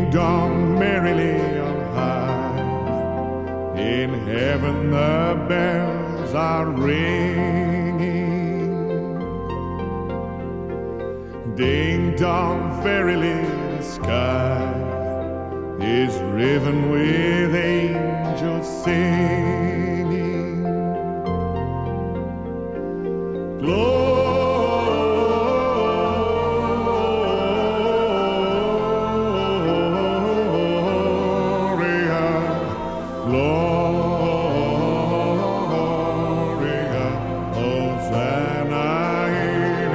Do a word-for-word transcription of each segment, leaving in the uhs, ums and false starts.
Ding dong merrily on high, in heaven the bells are ringing. Ding dong merrily the sky is riven with angels singing. Glory, Gloria, Hosanna in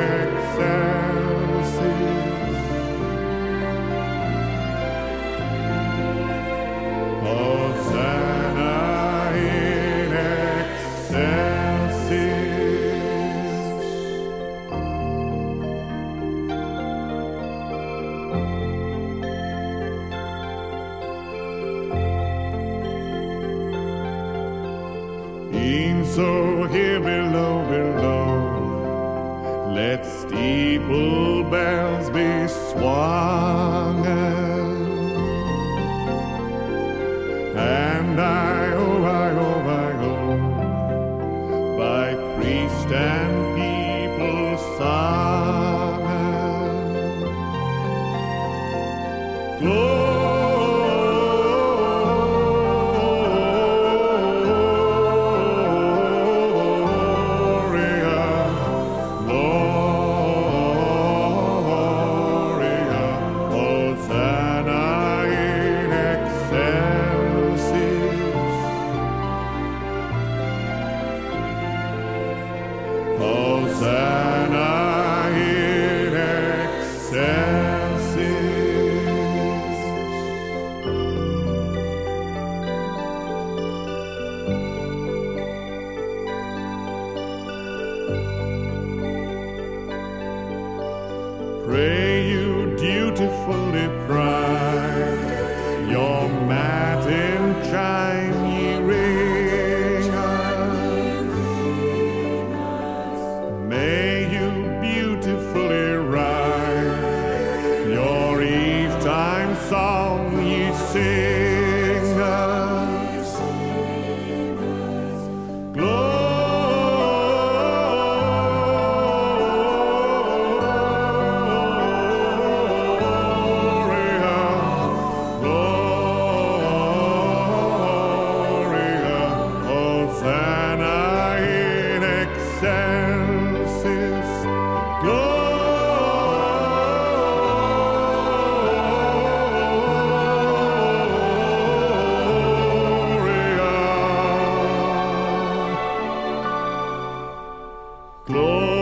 excelsis, Hosanna in excelsis. In so here below, below, let steeple bells be swung, and I, oh, I, oh, I, oh, by priest and people sung. Glory, Hosanna in excelsis. Pray you dutifully pride, your matin chime ye ring. May you beautifully write, your eve-time song ye sing. Gloria, Gloria, Hosanna in excelsis. Gloria, Gloria.